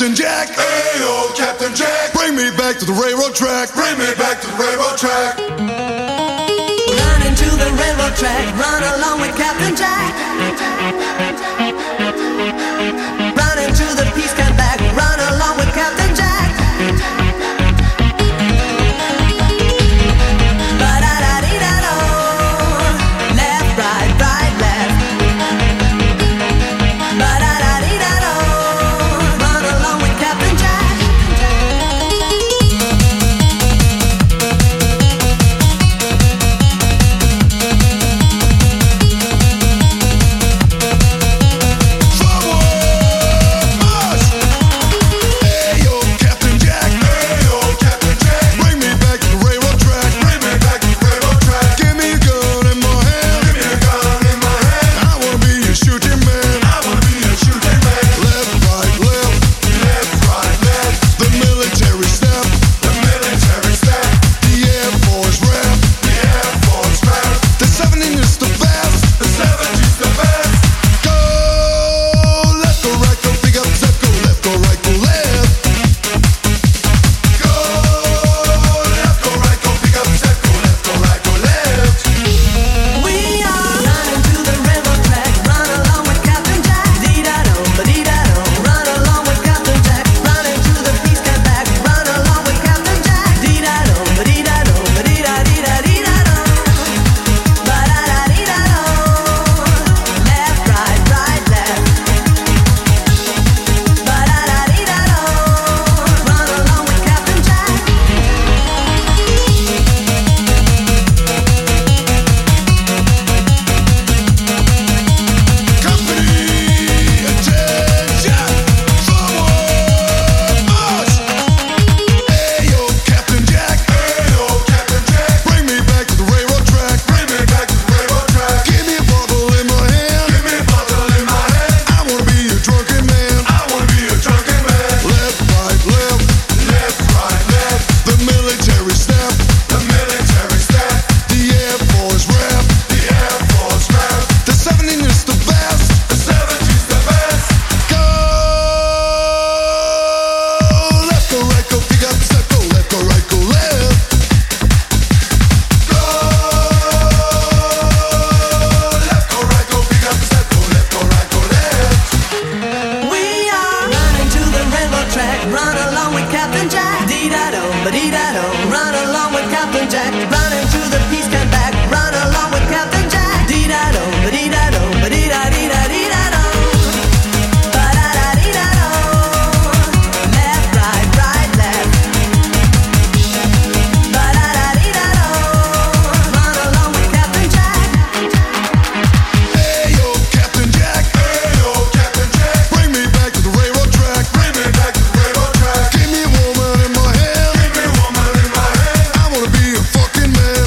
Captain Jack. Hey, yo, Captain Jack. Bring me back to the railroad track. Bring me back to the railroad track. Run into the railroad track. Run along with Captain Jack. Run into the peace camp back. Run along with Captain Jack. Left, right, right, left. Run along with Captain Jack. Run along with Captain Jack. Dee-da-do, ba-dee-da-do. Run along with Captain Jack. Run into the peace camp back. Run along with Captain Jack. Dee-da-do, ba-dee-da-do, ba-dee-da-dee-da-dee-da-do. Ba-da-da-dee-da-do. Left, right, right, left. Ba-da-da-dee-da-do. Run along with Captain Jack. Hey yo, Captain Jack. Hey, yo, Captain Jack. Bring me back to the railroad track. Bring me back to the railroad track. Give me a woman in my hand. Give me a woman in my hand. I wanna be a fucking man.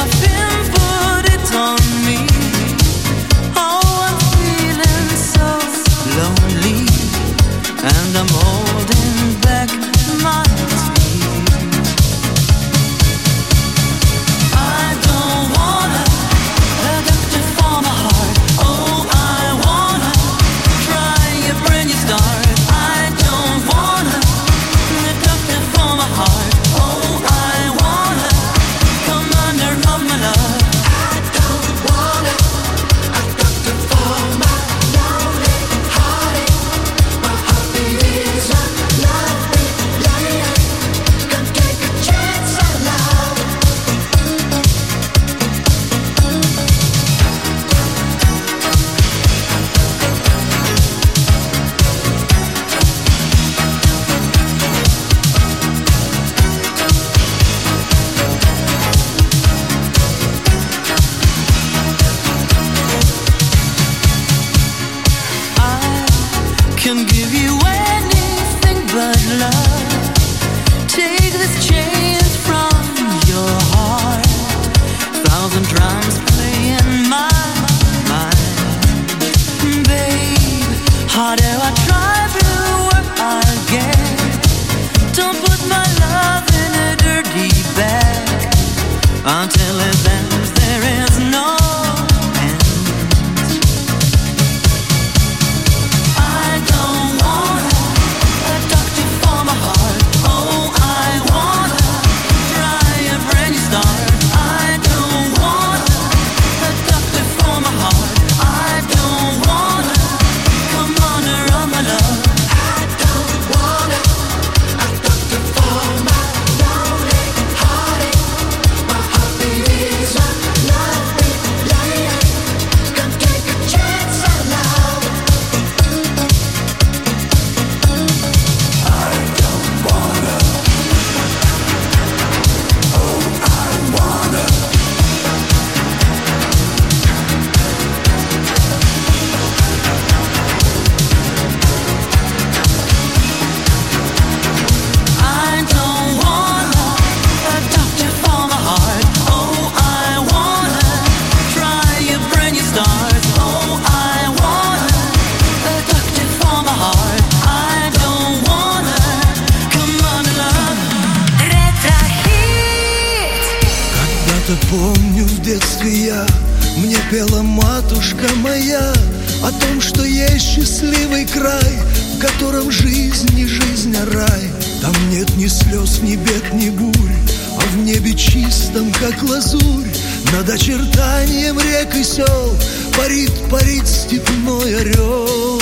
nothing put it on me. Oh, I'm feeling so lonely, and I'm holding back my tears. I don't wanna a doctor for my heart. Oh, I wanna try a brand new start. I don't wanna a doctor for my heart. Oh, I wanna come under of my love. I don't wanna a doctor for my lonely heartache. My heartbeat is a lonely lady. Come take a chance on love. I can give you anything but love. Take these chains from your heart. Thousand drums play in my mind. Babe, harder I try, bluer I get. Don't put my love in a dirty bag. Until it ends, there is no end. I don't wanna a doctor for my heart. Oh, I wanna try a brand new start. I don't wanna a doctor for my heart. I don't wanna come under of my love. I don't wanna a doctor for my lonely heartache. My heartbeat is a lonely lady. Come take a chance on love. I don't wanna a doctor for my heart. Oh, I wanna try a brand new start. Oh, I wanna a doctor for my heart. I don't wanna come on love. Ретро-хит. Когда-то помню в детстве мне пела матушка моя о том, что есть счастливый край, в котором жизнь не жизнь, а рай. Там нет ни слез, ни бед, ни бурь, а в небе чистом, как лазурь, над очертанием рек и сел парит, парит степной орел.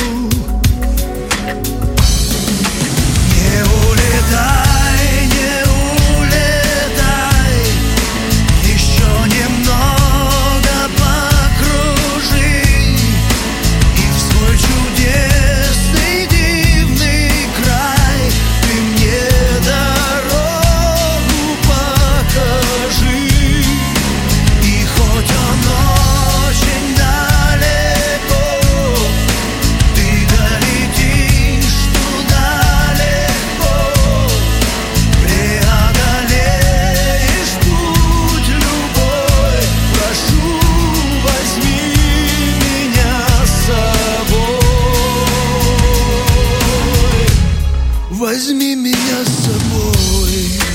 Не улетай, не улетай, еще немного покружи, и в свой чудесный дивный край ты мне дорогу покажи. И хоть он очень далеко, ты долетишь туда легко, преодолеешь путь любой. Прошу, возьми меня с собой. Возьми меня с собой.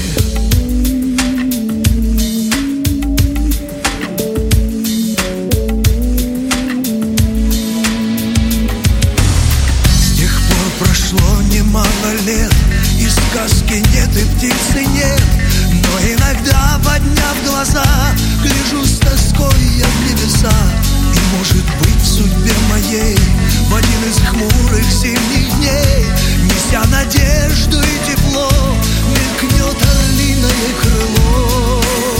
С тех пор прошло немало лет, и сказки нет, и птицы нет. Но иногда, подняв глаза, гляжу с тоской я в небеса. И может быть в судьбе моей в один из хмурых зимних дней, неся надежду и тепло, мелькнет орлиное крыло.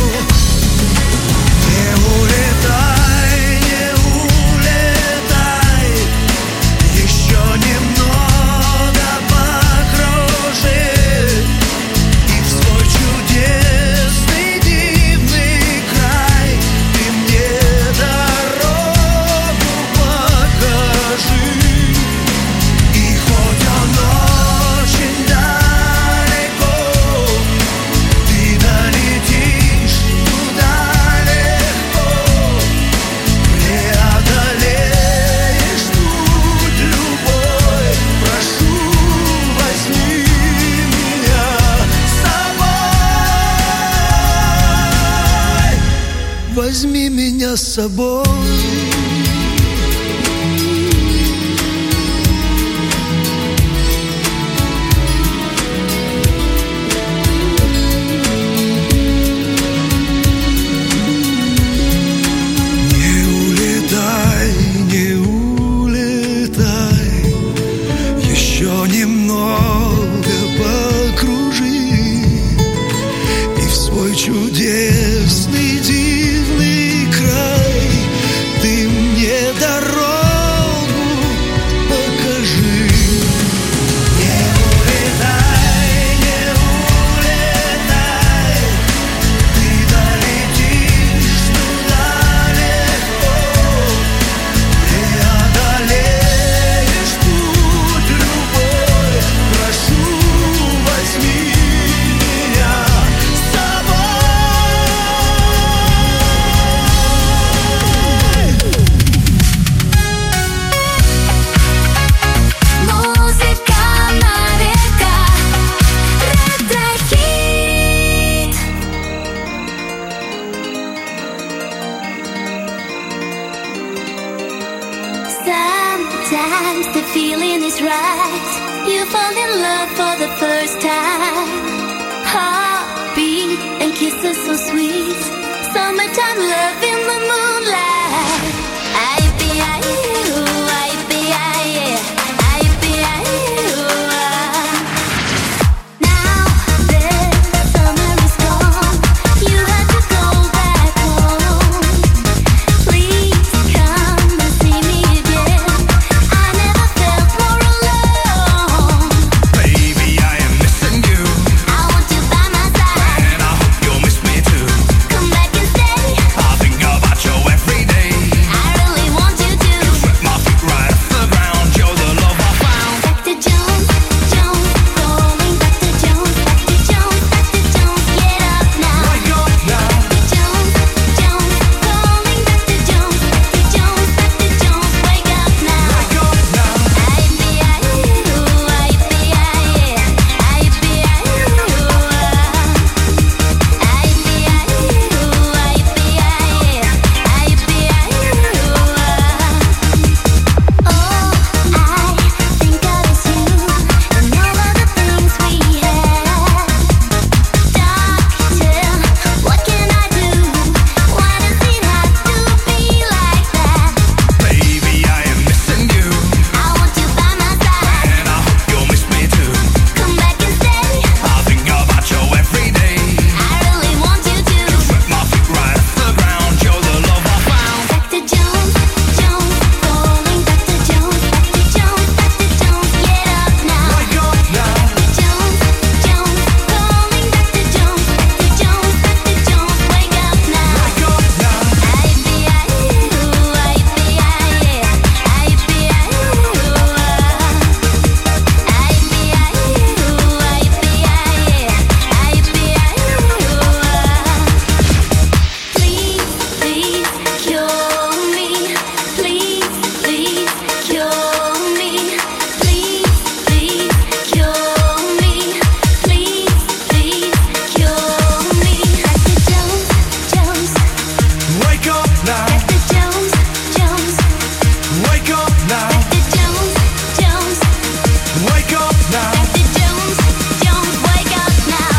Не улетай, не улетай, еще немного покружи, и в свой чудесный дивный край ты мне дорогу покажи. И хоть он очень далеко, возьми меня с собой. Чудесный, дивный край, ты мне дорогу покажи. Не улетай, ты долетишь туда легко, преодолеешь путь любой. Прошу, возьми меня с собой. Sometimes the feeling is right. You fall in love for the first time. Heartbeat and kisses so sweet. Summertime love in the moonlight. Now the summer is gone. You have to go back home. Please come and see me again. I never felt more alone. Baby, I am missing you, I want you by my side. and I hope you'll miss me too. Come back and stay. I think about you every day. I really want you to. Sweat my feet right off the ground. You're the love I found. Dr. Jones, Jones, calling Dr. Jones, Dr. Jones, Dr. Jones, get up now. Wake up now. Dr. Jones, Jones, calling Dr. Jones, Dr. Jones, Dr. Jones, wake up now. Wake up now. What can I do? Why does it have to be like that? Baby, I am missing you, I want you by my side. and I hope you'll miss me too. Come back and stay. I think about you every day. I really want you to. Sweat my feet right off the ground. You're the love I found. Dr. Jones, Jones, calling Dr. Jones, Dr. Jones, Dr. Jones, get up now. Wake up now. Jones, Jones, calling Dr. Jones, Dr. Jones, Dr. Jones, wake up now. Wake up now. Please, please cure me. Please, please cure me. Please, please cure me. Please, please cure me. Dr. Jones, Jones, Wake up now. Dr. Jones, Jones, Wake up now. Dr. Jones, Jones, Wake up now. Dr. Jones, Jones, wake up now.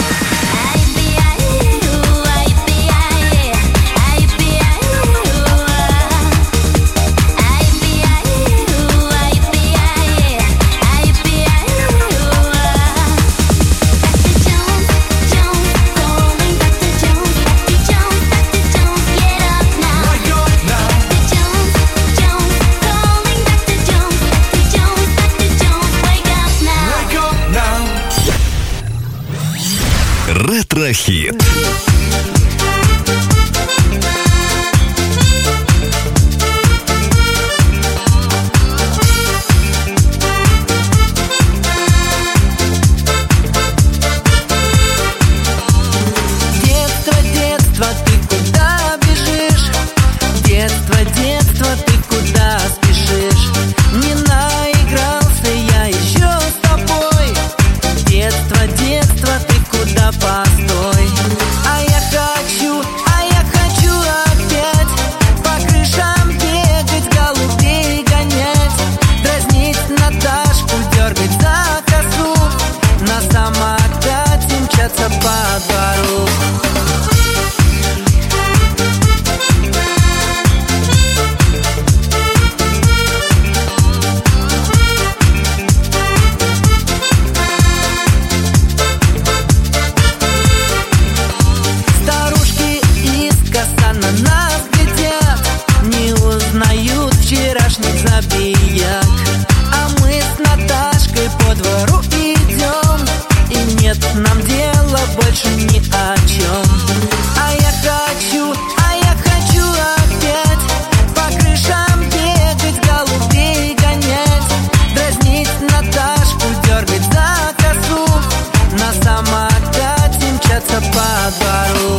Ретро-хит. Детство, детство, ты куда бежишь? Детство, детство, ты куда спешишь? Не наигрался я еще с тобой. Детство, детство, ты куда постой? А я мчатся по двору. Старушки искоса на нас глядят, не узнают вчерашних забияк. А мы с Наташкой по двору идем, и нет нам дела больше ни о чем. А я хочу опять по крышам бегать, голубей гонять, дразнить Наташку, дергать за косу, на самокате мчаться по двору.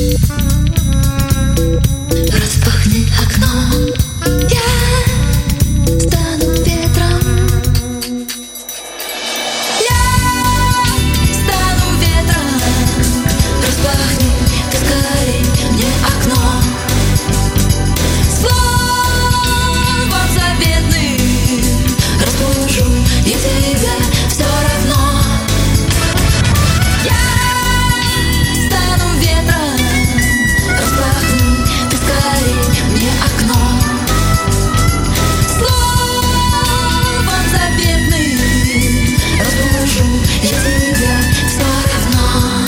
Распахни окно, я стану ветром. Я стану ветром. Распахни ты скорей мне окно. Словом заветным разбужу я тебя все равно. Я стану ветром. Распахни ты скорей мне окно. Словом заветным разбужу я тебя все равно.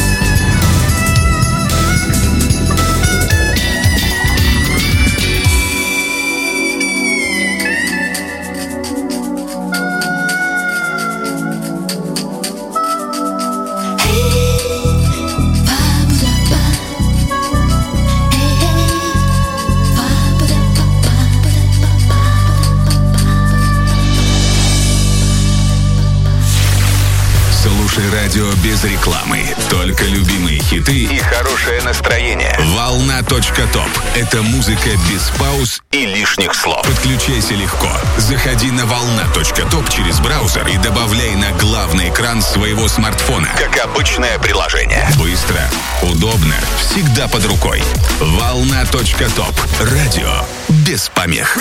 Слушай радио без рекламы. Только любимые хиты и хорошее настроение. Волна.топ. Это музыка без пауз и лишних слов. Подключайся легко. Заходи на волна.топ через браузер и добавляй на главный экран своего смартфона. Как обычное приложение. Быстро, удобно, всегда под рукой. Волна.топ. Радио без помех.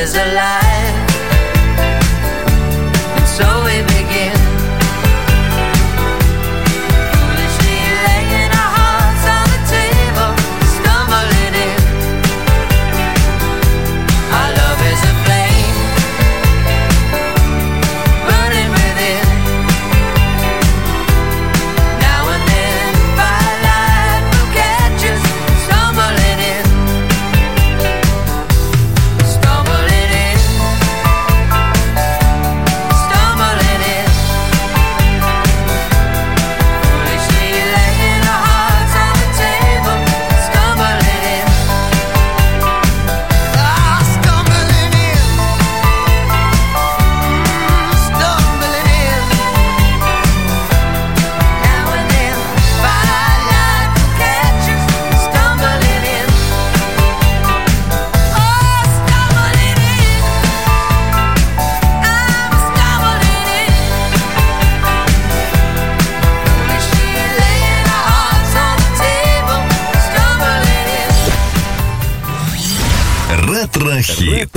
is alive. And so we begin. Foolishly laying our hearts on the table, stumbling in. Our love is a flame, burning within. Now and then firelight will catch us stumbling in. Stumbling in. Stumbling in. Foolishly laying our hearts on the table, stumbling in. Ah, stumbling in. Stumbling in. Now and then firelight will catch us stumbling in. Oh, stumbling in. I'm stumbling in. Foolishly laying our hearts on the table, stumbling in. Ретро-хит.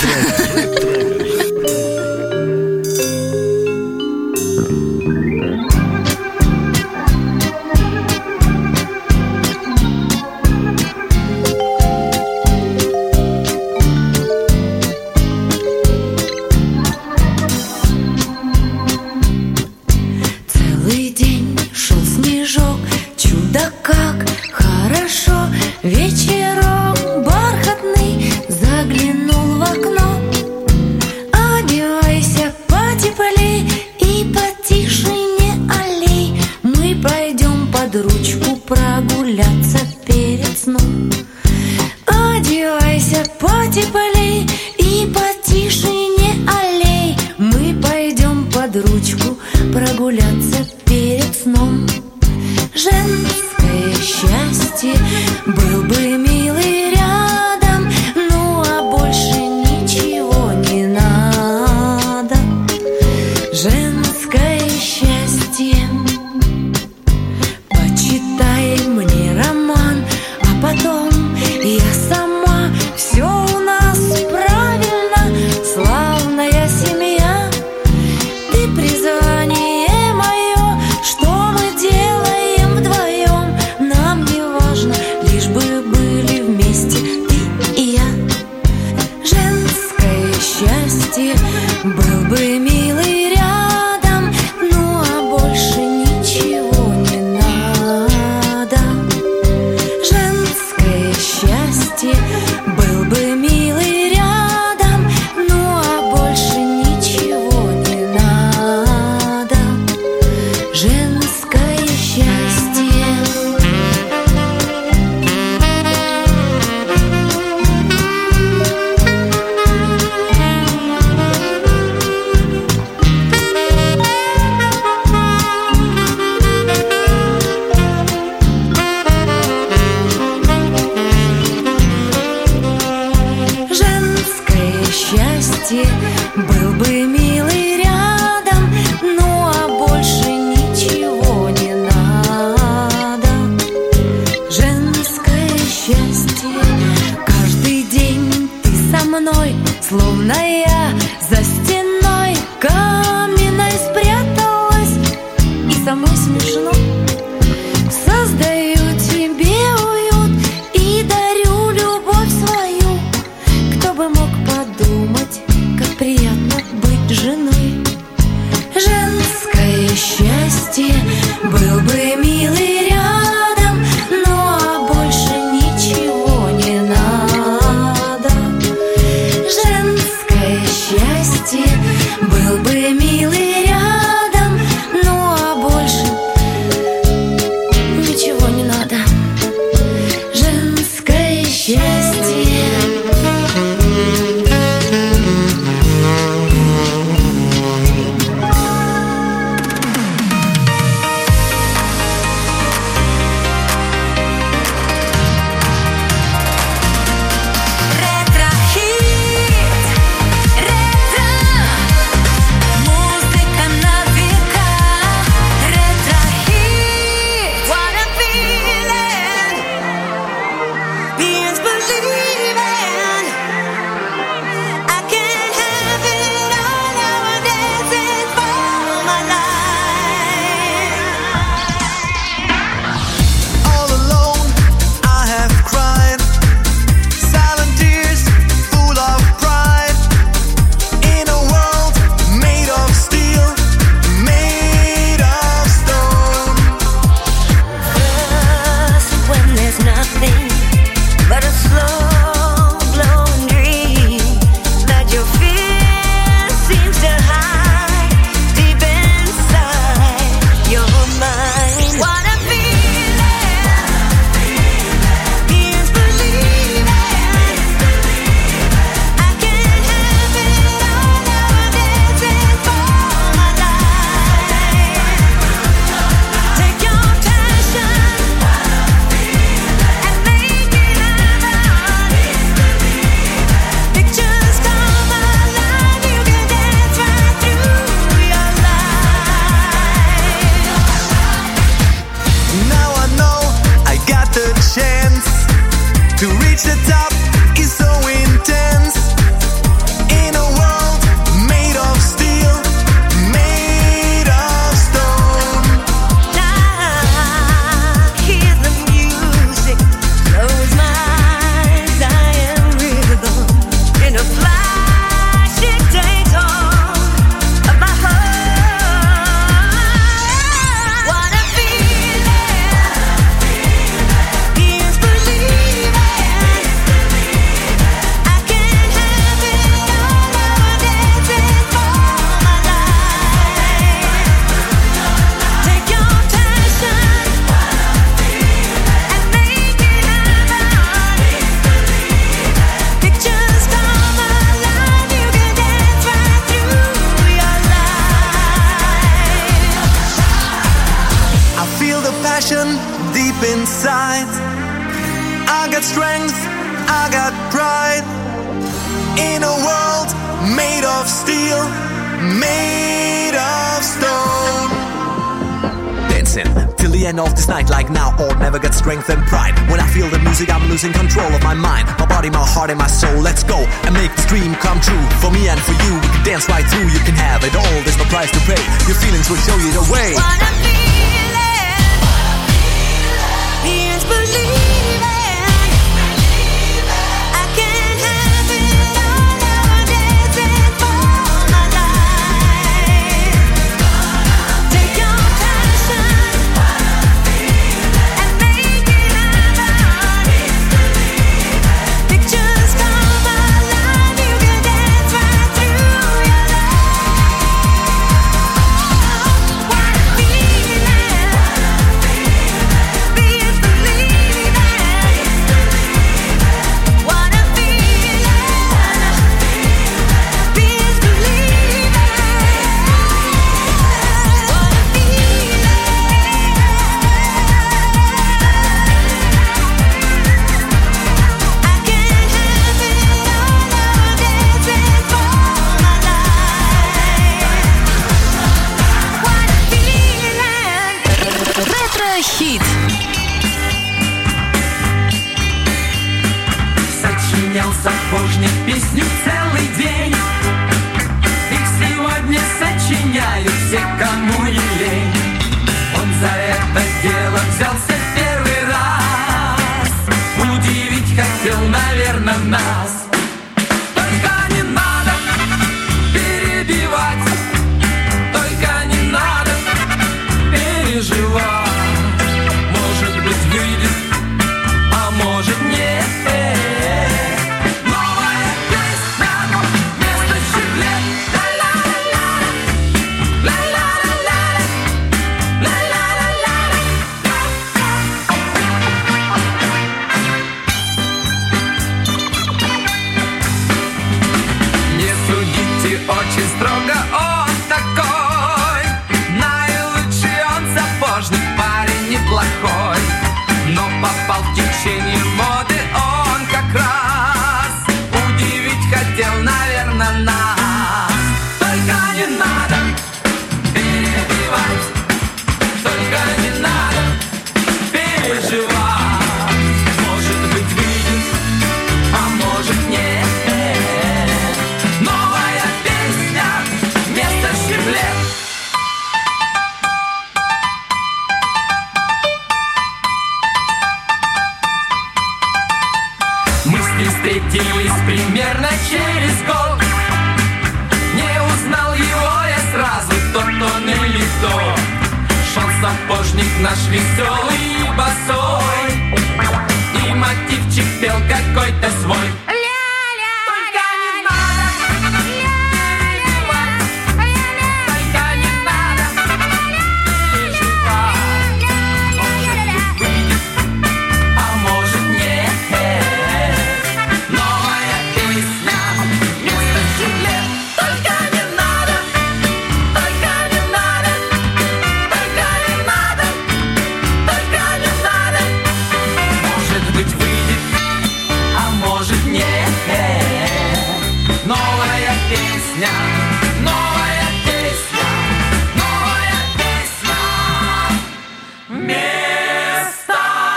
Целый день шел снежок, чудо как хорошо. Вечером бархатный заглянул в окно. Одевайся потеплей и потише не аллей. Мы пойдем под ручку прогуляться перед сном. Одевайся потеплей и потише не аллей. Мы пойдем под ручку прогуляться перед сном. Женское счастье, был бы милый рядом, ну а больше ничего не надо. Женское счастье. Почитай мне роман, а потом я сама. Все у нас правильно, славная семья. Ты призвание мое, что мы делаем вдвоем. Нам не важно, лишь бы были вместе ты и я. Женское счастье, был бы милый рядом, ну а больше ничего не надо. Женское счастье, был бы милый рядом, ну а больше ничего не надо. Женское счастье. Женское счастье, был бы милый рядом, ну а больше ничего не надо. Женское счастье. Каждый день ты со мной, словно я за стеной каменной спряталась, и самой смешно. Создаю тебе уют и дарю любовь свою. Кто бы мог подумать, как приятно быть женой. Женское счастье, был бы милый рядом, ну а больше ничего не надо. Женское счастье, был бы милый рядом, ну а больше nothing but a slow glowing dream that your fear seems to hide deep inside your mind. What a feeling is believing. I can't have it all nowadays and for my life. Take your passion and make it alive. Pictures come alive. You can dance right through your life. Now I know I got the chance to reach the top. Is so intense in a world made of steel, made of stone. Hear the music, close my eyes, I am rhythm. In a flash it takes hold of my heart. What a feeling is believing. I can't have it all nowadays and for my life. Take your passion and make it alive. Pictures come alive. You can dance right through your life. I feel the passion deep inside. I got strength, I got pride. In a world made of steel, made of stone. Dancing till the end of this night, like now or never, get strength and pride. When I feel the music, I'm losing control of my mind, my body, my heart, and my soul. Let's go and make this dream come true. For me and for you, we can dance right through. You can have it all, there's no price to pay. Your feelings will show you the way. What a feeling is believing. I can't have it all nowadays and for my life. Take your passion and make it alive. Pictures come alive. You can dance right through your life. What a feeling is believing. What a feeling is believing. What a I can't have it all nowadays and for my life. What a feeling. Ретро-хит. Сочинял сапожник песню целый день. Их сегодня сочиняют все, кому не лень. Он за это дело взялся первый раз. Удивить хотел, наверное, нас. Только не надо перебивать, только не надо переживать. Может быть, выйдет, а может нет. Новая песня вместо щеглет. Ла-ла-ла-ла, ла-ла-ла-ла, ла-ла-ла-ла. Не судите очень строго, он такой. Наилучший он сапожник, парень неплохой. Но попал в течение моды он как раз. Удивить хотел, наверное, нас. Только не надо перебивать, только не надо переживать. Может быть, выйдет, а может нет. Новая песня вместо щеглет. Мы с ним встретились примерно через год. Не узнал его я сразу, тот он или то. Шел сапожник наш веселый и босой. И мальчик пел какой-то свой. Только не надо, только не надо переживать. Может выйдет, а может нет. Новая песня вместо щеглет. Только не надо, только не надо, только не надо, только не надо. Может быть выйдет, а может нет. Новая песня, новая песня, новая песня. Вместо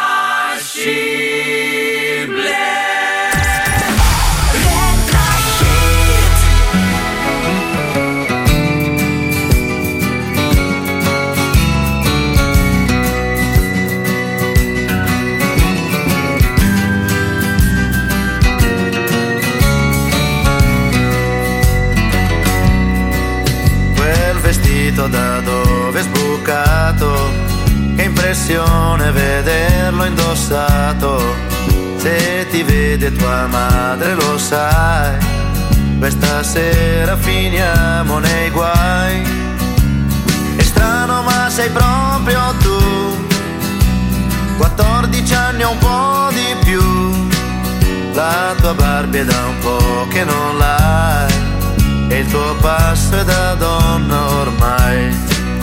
щеглет. Ретро-хит. Quel vestito da dove è sbucato, che impressione vederlo indossato. Se ti vede tua madre lo sai, questa sera finiamo nei guai. È strano ma sei proprio tu, 14 anni o un po' di più. La tua Barbie è da un po' che non l'hai, e il tuo passo è da donna ormai.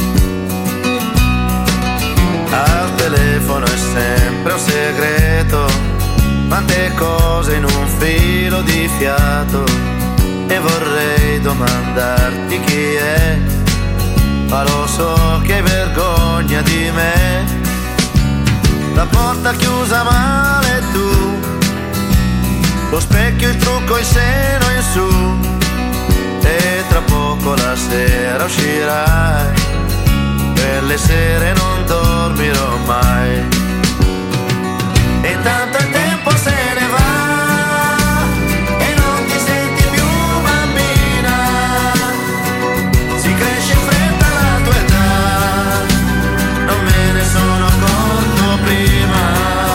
Al telefono è sempre un segreto, quante cose in un filo di fiato. E vorrei domandarti chi è, ma lo so che hai vergogna di me. La porta chiusa male tu, lo specchio, il trucco, il seno in su. E tra poco la sera uscirai, quelle sere non dormirò mai. E intanto il tempo se ne va e non ti senti più bambina. Si cresce in fretta la tua età, non me ne sono accorto prima.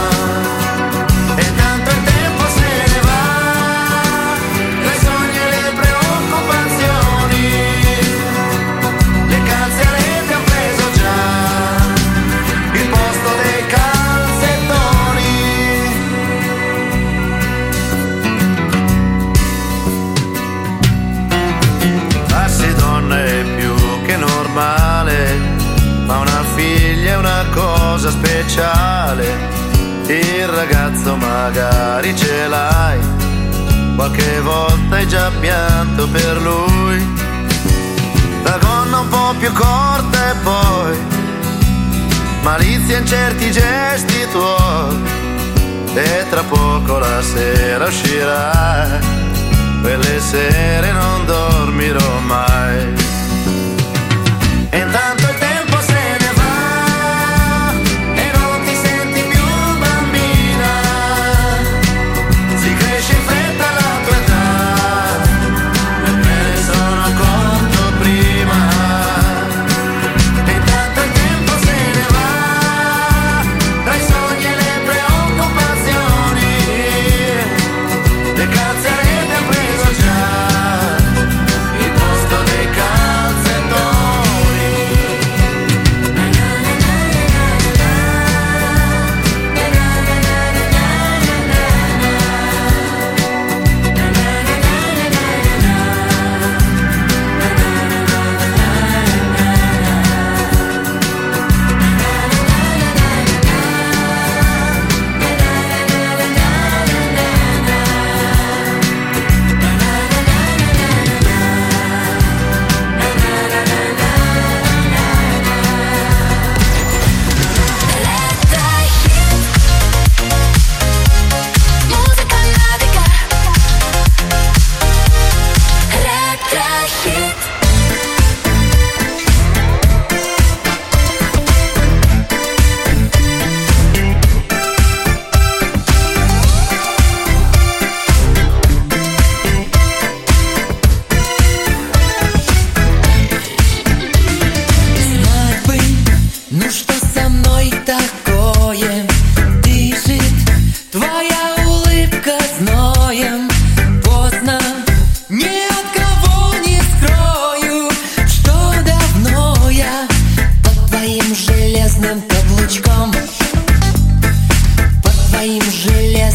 E intanto il tempo se ne va, tra i sogni e le preoccupazioni. Le calze a rete han preso già il posto dei calzettoni. Farsi donna è più che normale, ma una figlia è una cosa speciale. Il ragazzo magari ce l'hai, qualche volta hai già pianto per lui. La gonna un po' più corta e poi malizia in certi gesti tuoi. E tra poco la sera uscirai, quelle sere non dormirò mai. E intanto il tempo se ne va e non ti senti più bambina. Si cresce in fretta la tua età, e me ne sono accorto prima. E intanto il tempo se ne va, tra i sogni e le preoccupazioni. Le calze a rete han preso già il posto dei calzettoni.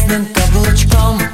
железным каблучком.